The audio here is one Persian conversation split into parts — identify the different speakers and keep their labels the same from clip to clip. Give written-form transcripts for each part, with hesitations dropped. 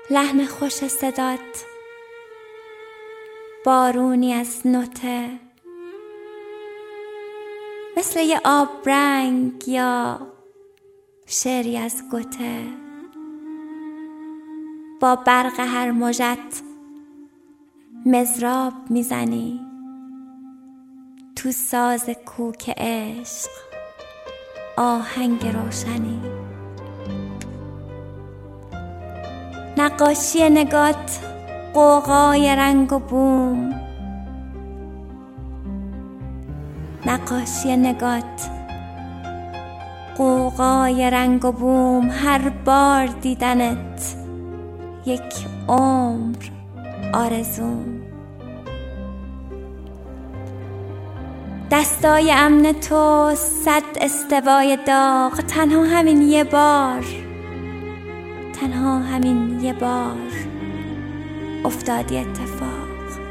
Speaker 1: لحن خوش صدات بارونی از نوته، مثل یه آبرنگ یا شعری از گوته. با برق هر موجت مضراب میزنی، تو ساز کوک عشق آهنگ روشنی. نقاشی نگات غوغای رنگ و بوم، نقاشی نگات غوغای رنگ و بوم. هر بار دیدنت یک عمر آرزوم. دستای امن تو 100 استوای داغ، تنها همین یه بار، تنها همین یه بار افتادی اتفاق.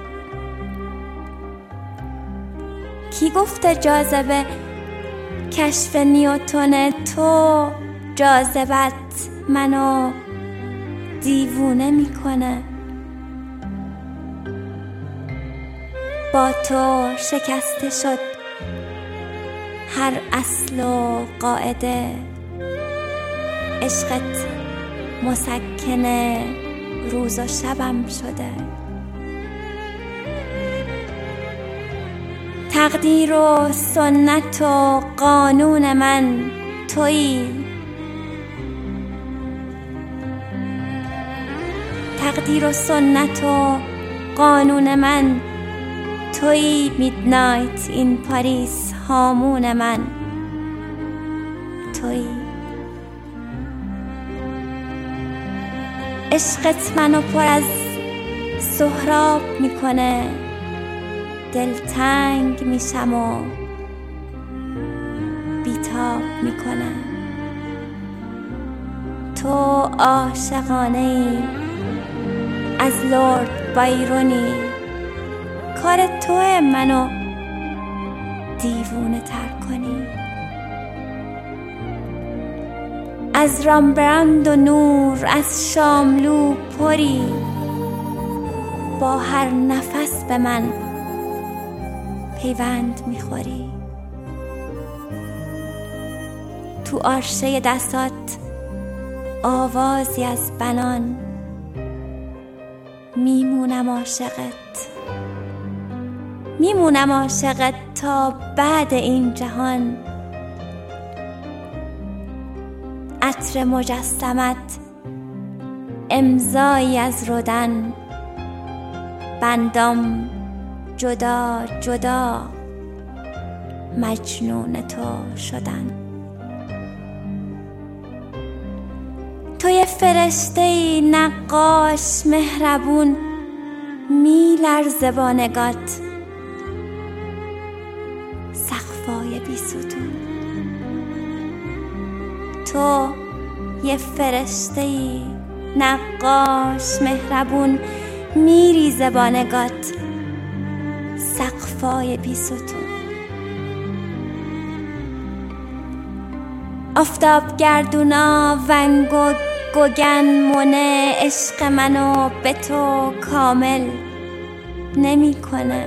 Speaker 1: کی گفته جاذبه کشف نیوتن؟ تو جاذبت منو دیوونه میکنه. با تو شکسته شد هر اصل و قاعده، عشقت مسکن روز و شبم شده. تقدیر و سنت و قانون من تویی، تقدیر و سنت و قانون من تویی. میدنایت این پاریس هامون من تویی. عشقت منو پر از سهراب میکنه، دلتنگ میشم و بیتاب میکنه. تو عاشقانه ای از لورد بایرونی، کار توه منو دیوونه تر کنی. از رامبراند و نور، از شاملو پری، با هر نفس به من پیوند میخوری. تو آرشه دستات آوازی از بنان، میمونم عاشقت، میمونم عاشقت تا بعد این جهان. عطر مجسمت امضایی از رودن، بندام جدا جدا مجنون تو شدن. تو یه فرشته‌ای نقاش مهربون، میلرزه با نگات سقفای بی ستون. تو یه فرشته‌ای نقاش مهربون، میریزه با نگات سقفای بی ستون. آفتاب گردونا ونگو گوگن مونه، عشق منو به تو کامل نمی کنه.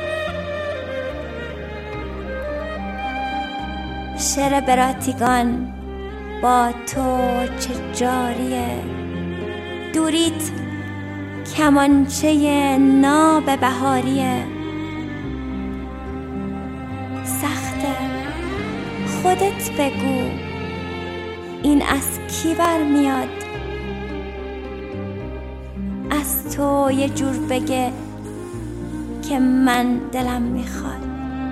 Speaker 1: شعر براتیگان با تو چه جاریه، دوریت کمانچه ناب بهاریه. سخته خودت بگو این از کی برمیاد؟ از تو یه جور بگه که من دلم میخواد.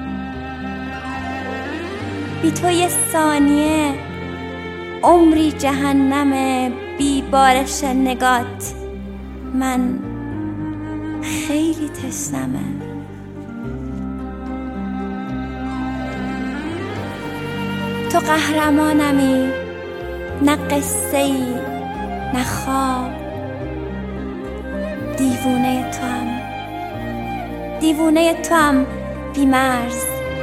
Speaker 1: بی تو یه ثانیه عمری جهنمه، بی بارش نگات من خیلی تشنمه. تو قهرمانمی، نه قصه‌ای نه خواب. دیوونه توام، دیوونه توام، بی مرز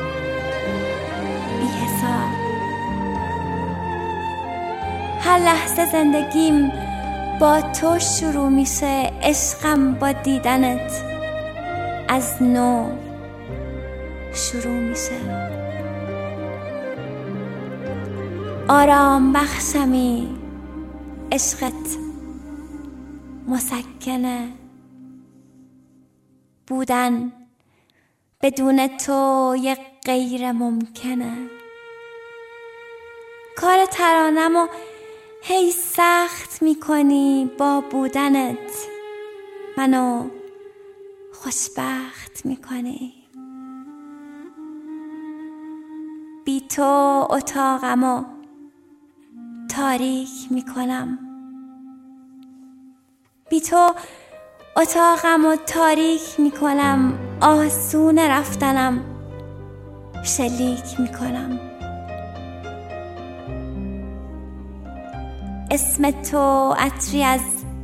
Speaker 1: بی حساب. هر لحظه زندگیم با تو شروع میشه عشقم، با دیدنت از نو شروع میشه. آرام بخشمی عشقت مسکنه، بودن بدون تو یه غیر ممکنه. کار ترانمو هی سخت میکنی، با بودنت منو خوشبخت میکنی. بی تو اتاقمو تاریک میکنم، بی تو اتاقمو تاریک میکنم. آسون رفتنم شلیک میکنم. اسم تو عطری از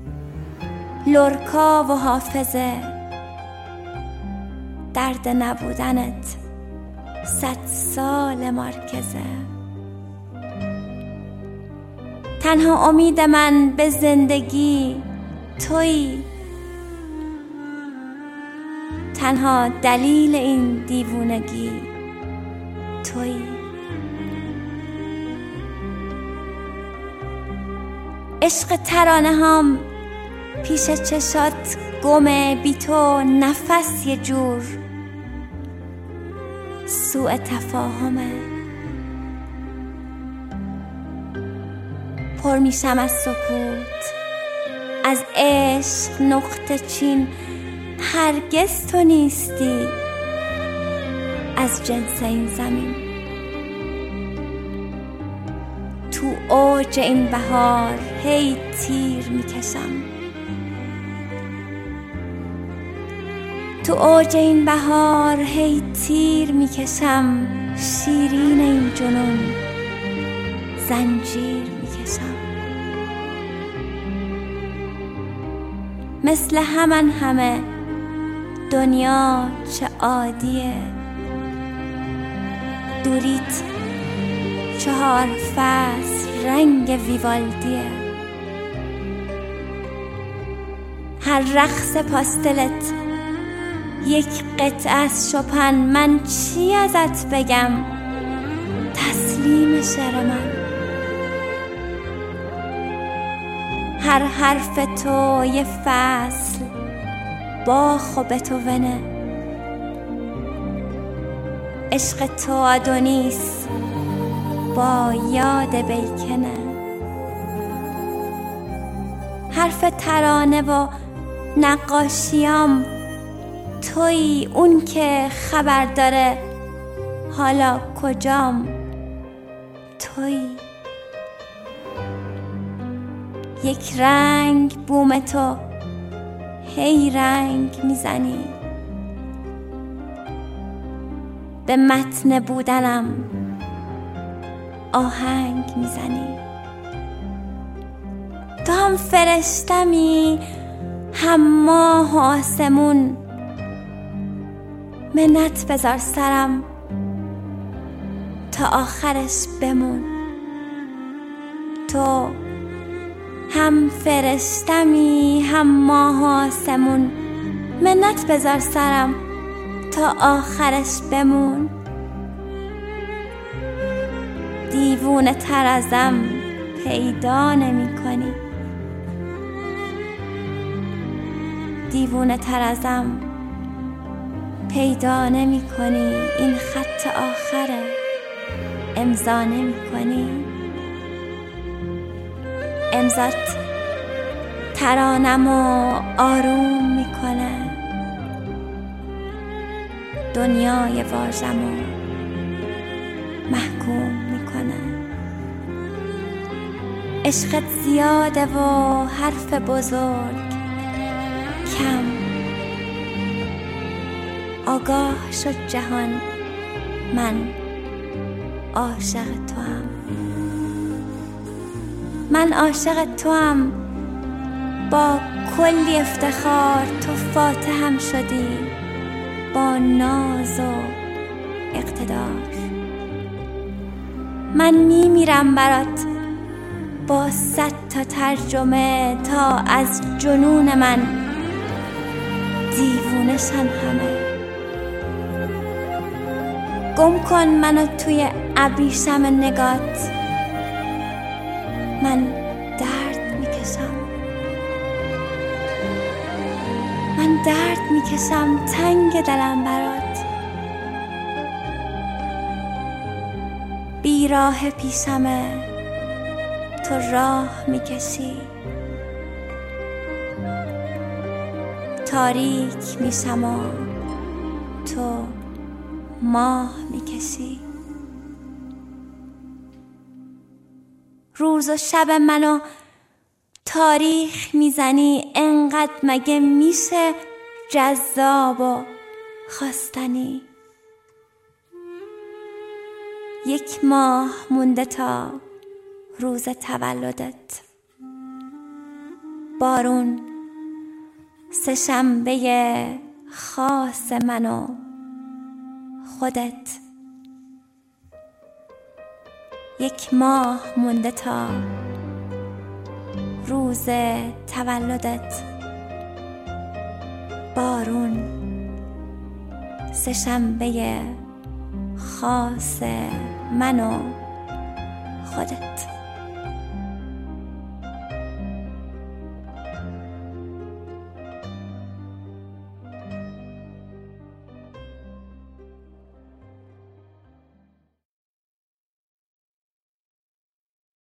Speaker 1: لورکا و حافظه، درد نبودنت 100 سال مرکزه. تنها امید من به زندگی تویی، تنها دلیل این دیوونگی تویی. عشق ترانه هام پیش چشات گمه، بی تو نفس یه جور سوء تفاهمه. پر میشم از سکوت، از عشق نقطه چین. هرگز تو نیستی از جنس این زمین. تو اوج این بهار هی تیر میکشم، تو اوج این بهار هی تیر میکشم. شیرین این جنون زنجیر میکشم. مثل همان همه دنیا چه عادیه، دوریت 4 فصل رنگ ویوالدیه. هر رقص پاستلت یک قطعه از شوپن. من چی ازت بگم تسلیم شعر من. هر حرف تو یه فصل باخ و بتوونه. عشق تو آدونیس با یاد بیکنه. حرف ترانه و نقاشیام تویی، اون که خبر داره حالا کجام تویی. یک رنگ بوم تو هی رنگ میزنی، به متن بودنم آهنگ میزنی. تو هم فرشتمی هم ماه و آسمون. منت بذار سرم تا آخرش بمون. تو هم فرشتمی هم ماه و آسمون. منت بذار سرم تا آخرش بمون. دیوونه تر ازم پیدا نمی کنی، دیوونه تر ازم پیدا نمی کنی. این خط آخره امضا نمی کنی. امضات ترانمو آروم میکنه، دنیای واژمو محکوم میکنه. عشقت زیاده و حرف بزرگ کم. آگاه شد جهان من عاشق توام. من عاشق توام با کلی افتخار. تو فاتحم شدی با ناز و اقتدار. من میمیرم برات با 100 تا ترجمه تا از جنون من دیوونه سن همه. گم کن منو توی ابریشم نگات، من درد میکشم، من درد میکشم تنگ دلم برات. بیراه پیشمه تو راه میکشی، تاریک میشم و تو ماه میکشی. روز و شب منو تاریخ میزنی، انقدر مگه میشه جذاب و خواستنی. 1 ماه مونده تا روز تولدت، بارون 3 شنبه خاص من و خودت. 1 ماه مونده تا روز تولدت، بارون 3 شنبه خاص من و خودت.